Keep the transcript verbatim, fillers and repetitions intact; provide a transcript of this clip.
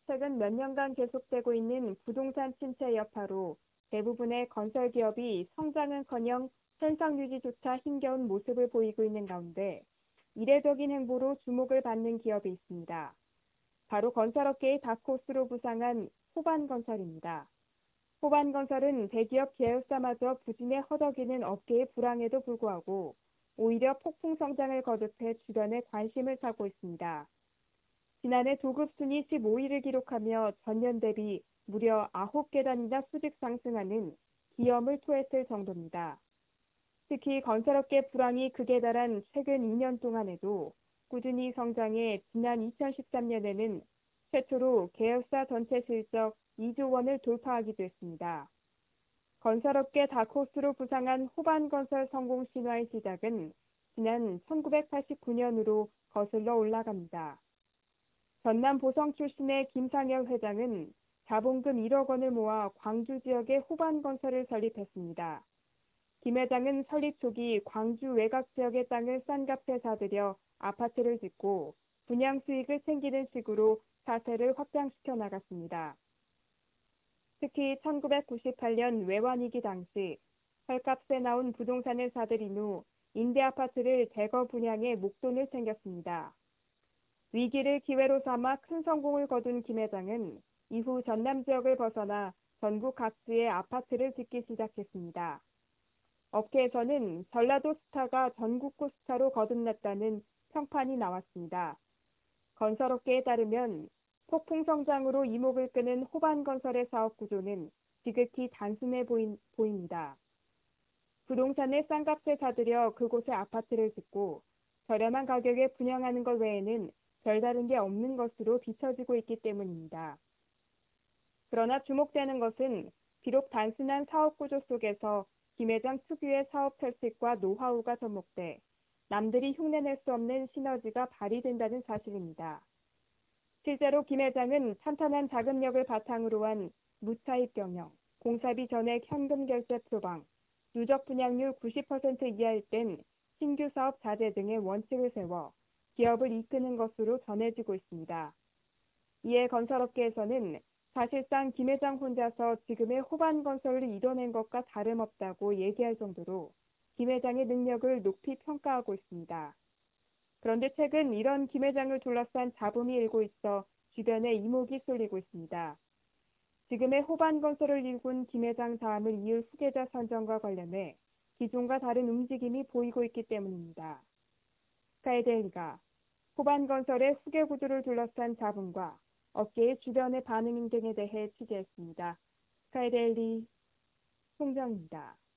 최근 몇 년간 계속되고 있는 부동산 침체 여파로 대부분의 건설 기업이 성장은커녕 현상 유지조차 힘겨운 모습을 보이고 있는 가운데 이례적인 행보로 주목을 받는 기업이 있습니다. 바로 건설업계의 다크호스로 부상한 호반건설입니다. 호반건설은 대기업 계열사마저 부진에 허덕이는 업계의 불황에도 불구하고 오히려 폭풍 성장을 거듭해 주변의 관심을 사고 있습니다. 지난해 도급 순위 십오 위를 기록하며 전년 대비 무려 아홉 계단이나 수직 상승하는 기염을 토했을 정도입니다. 특히 건설업계 불황이 극에 달한 최근 이 년 동안에도 꾸준히 성장해 지난 이천십삼 년에는 최초로 계열사 전체 실적 이조 원을 돌파하기도 했습니다. 건설업계 다크호스로 부상한 호반건설 성공 신화의 시작은 지난 천구백팔십구 년으로 거슬러 올라갑니다. 전남 보성 출신의 김상열 회장은 자본금 일억 원을 모아 광주 지역에 호반건설을 설립했습니다. 김 회장은 설립 초기 광주 외곽 지역의 땅을 싼 값에 사들여 아파트를 짓고 분양 수익을 챙기는 식으로 사세를 확장시켜 나갔습니다. 특히 천구백구십팔 년 외환위기 당시 헐값에 나온 부동산을 사들인 후 임대아파트를 대거 분양해 목돈을 챙겼습니다. 위기를 기회로 삼아 큰 성공을 거둔 김 회장은 이후 전남 지역을 벗어나 전국 각지에 아파트를 짓기 시작했습니다. 업계에서는 전라도 스타가 전국구 스타로 거듭났다는 평판이 나왔습니다. 건설업계에 따르면 폭풍 성장으로 이목을 끄는 호반건설의 사업 구조는 지극히 단순해 보인, 보입니다. 부동산을 싼 값에 사들여 그곳에 아파트를 짓고 저렴한 가격에 분양하는 것 외에는 별다른 게 없는 것으로 비춰지고 있기 때문입니다. 그러나 주목되는 것은 비록 단순한 사업 구조 속에서 김 회장 특유의 사업 철칙과 노하우가 접목돼 남들이 흉내낼 수 없는 시너지가 발휘된다는 사실입니다. 실제로 김 회장은 탄탄한 자금력을 바탕으로 한 무차입 경영, 공사비 전액 현금 결제 표방, 누적 분양률 구십 퍼센트 이하일 땐 신규 사업 자제 등의 원칙을 세워 기업을 이끄는 것으로 전해지고 있습니다. 이에 건설업계에서는 사실상 김 회장 혼자서 지금의 호반건설을 이뤄낸 것과 다름없다고 얘기할 정도로 김 회장의 능력을 높이 평가하고 있습니다. 그런데 최근 이런 김 회장을 둘러싼 잡음이 일고 있어 주변에 이목이 쏠리고 있습니다. 지금의 호반건설을 일군 김 회장 다음을 이을 후계자 선정과 관련해 기존과 다른 움직임이 보이고 있기 때문입니다. 스카이데일리가 호반건설의 후계 구조를 둘러싼 잡음과 업계의 주변의 반응 등에 대해 취재했습니다. 스카이데일리 송정입니다.